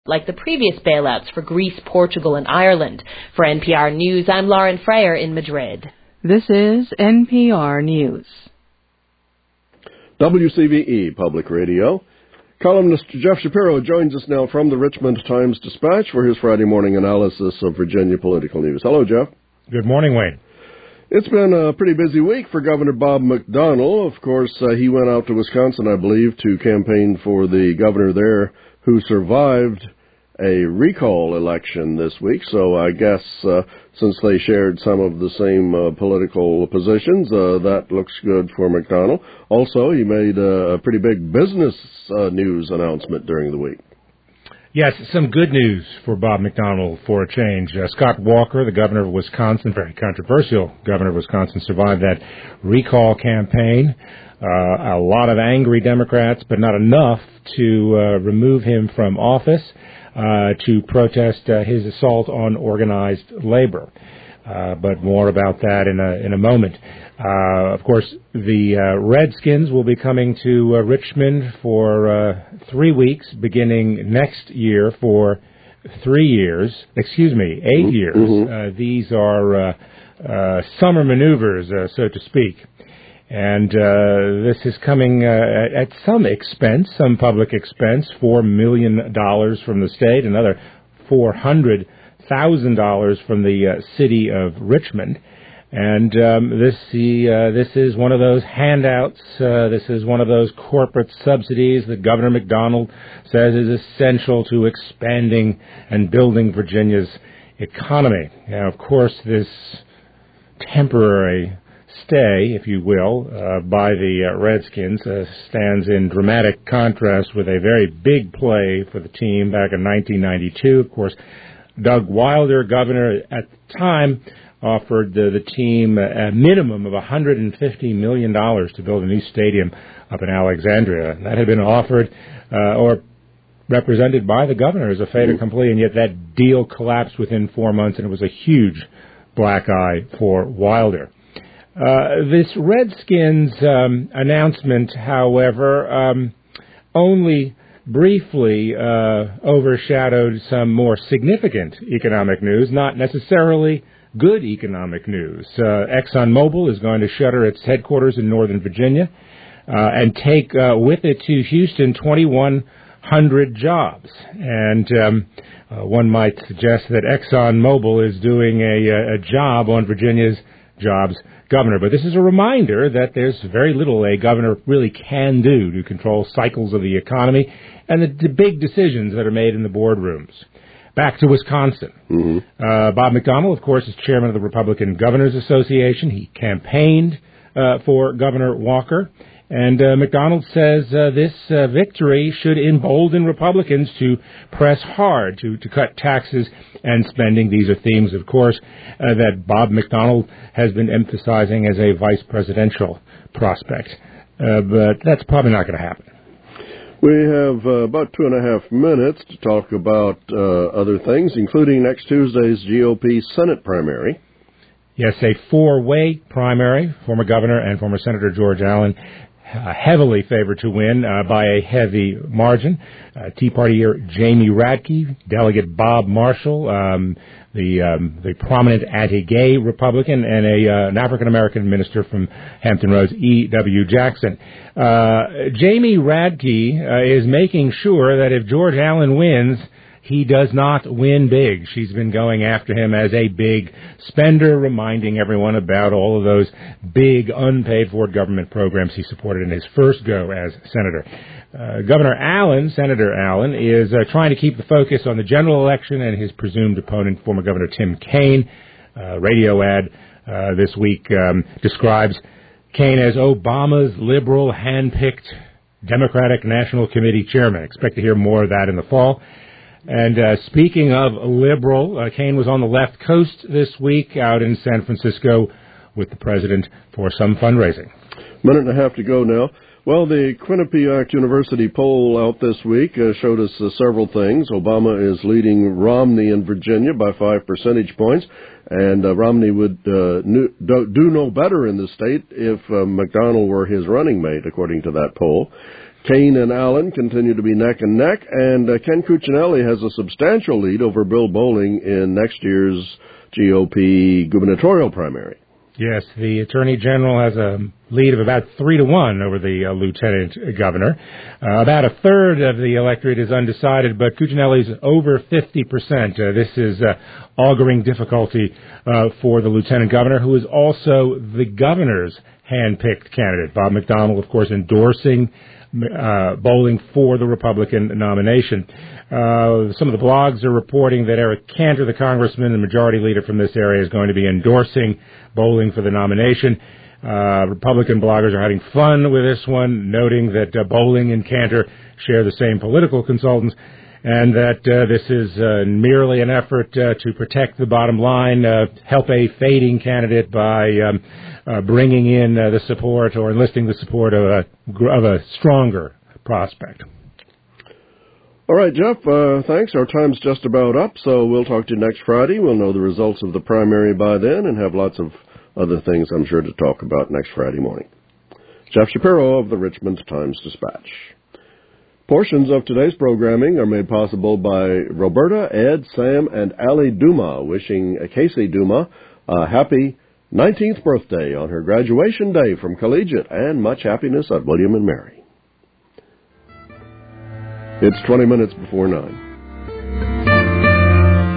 like the previous bailouts for Greece, Portugal, and Ireland. For NPR News, I'm Lauren Freyer in Madrid. This is NPR News. WCVE Public Radio. Columnist Jeff Shapiro joins us now from the Richmond Times-Dispatch for his Friday morning analysis of Virginia political news. Hello, Jeff. Good morning, Wayne. It's been a pretty busy week for Governor Bob McDonnell. Of course, he went out to Wisconsin, I believe, to campaign for the governor there who survived a recall election this week. So I guess since they shared some of the same political positions, that looks good for McDonnell. Also, he made a pretty big business news announcement during the week. Yes, some good news for Bob McDonnell for a change. Scott Walker, the governor of Wisconsin, very controversial governor of Wisconsin, survived that recall campaign. A lot of angry Democrats, but not enough to remove him from office to protest his assault on organized labor. But more about that in a moment. Of course, the Redskins will be coming to Richmond for 3 weeks, beginning next year for 8 years. Mm-hmm. These are summer maneuvers, so to speak. And this is coming at some expense, some public expense, $4 million from the state, another $400,000 from the city of Richmond. And this is one of those handouts. This is one of those corporate subsidies that Governor McDonnell says is essential to expanding and building Virginia's economy. Now, of course, this temporary stay, if you will, by the Redskins stands in dramatic contrast with a very big play for the team back in 1992. Of course, Doug Wilder, governor at the time, offered the team a minimum of $150 million to build a new stadium up in Alexandria. That had been offered or represented by the governor as a fait accompli, and yet that deal collapsed within 4 months, and it was a huge black eye for Wilder. This Redskins announcement, however, only briefly overshadowed some more significant economic news, not necessarily good economic news. ExxonMobil is going to shutter its headquarters in Northern Virginia and take with it to Houston 2,100 jobs. And one might suggest that ExxonMobil is doing a job on Virginia's jobs governor. But this is a reminder that there's very little a governor really can do to control cycles of the economy and the big decisions that are made in the boardrooms. Back to Wisconsin. Mm-hmm. Bob McDonnell, of course, is chairman of the Republican Governors Association. He campaigned for Governor Walker. And McDonnell says this victory should embolden Republicans to press hard to cut taxes and spending. These are themes, of course, that Bob McDonnell has been emphasizing as a vice presidential prospect. But that's probably not going to happen. We have about 2.5 minutes to talk about other things, including next Tuesday's GOP Senate primary. Yes, a 4-way primary. Former Governor and former Senator George Allen heavily favored to win by a heavy margin. Tea Partier Jamie Radke, Delegate Bob Marshall, the prominent anti-gay Republican, and an African-American minister from Hampton Roads, E.W. Jackson. Jamie Radke is making sure that if George Allen wins, he does not win big. She's been going after him as a big spender, reminding everyone about all of those big unpaid-for government programs he supported in his first go as senator. Senator Allen, is trying to keep the focus on the general election and his presumed opponent, former Governor Tim Kaine. Radio ad this week describes Kaine as Obama's liberal, hand-picked Democratic National Committee chairman. Expect to hear more of that in the fall. And speaking of liberal, Kaine was on the left coast this week out in San Francisco with the president for some fundraising. Minute and a half to go now. Well, the Quinnipiac University poll out this week showed us several things. Obama is leading Romney in Virginia by 5 percentage points, and Romney would do no better in the state if McDonnell were his running mate, according to that poll. Kane and Allen continue to be neck and neck, and Ken Cuccinelli has a substantial lead over Bill Bolling in next year's GOP gubernatorial primary. Yes, the Attorney General has a lead of about 3-1 over the Lieutenant Governor. About a third of the electorate is undecided, but Cuccinelli's over 50%. This is auguring difficulty for the Lieutenant Governor, who is also the governor's hand-picked candidate. Bob McDonnell, of course, endorsing Bolling for the Republican nomination. Some of the blogs are reporting that Eric Cantor, the congressman and majority leader from this area, is going to be endorsing Bolling for the nomination. Republican bloggers are having fun with this one, noting that Bolling and Cantor share the same political consultants, and that this is merely an effort to protect the bottom line, help a fading candidate by bringing in the support or enlisting the support of a stronger prospect. All right, Jeff, thanks. Our time's just about up, so we'll talk to you next Friday. We'll know the results of the primary by then and have lots of other things, I'm sure, to talk about next Friday morning. Jeff Shapiro of the Richmond Times-Dispatch. Portions of today's programming are made possible by Roberta, Ed, Sam, and Allie Duma, wishing Casey Duma a happy 19th birthday on her graduation day from Collegiate, and much happiness at William and Mary. It's 20 minutes before 9.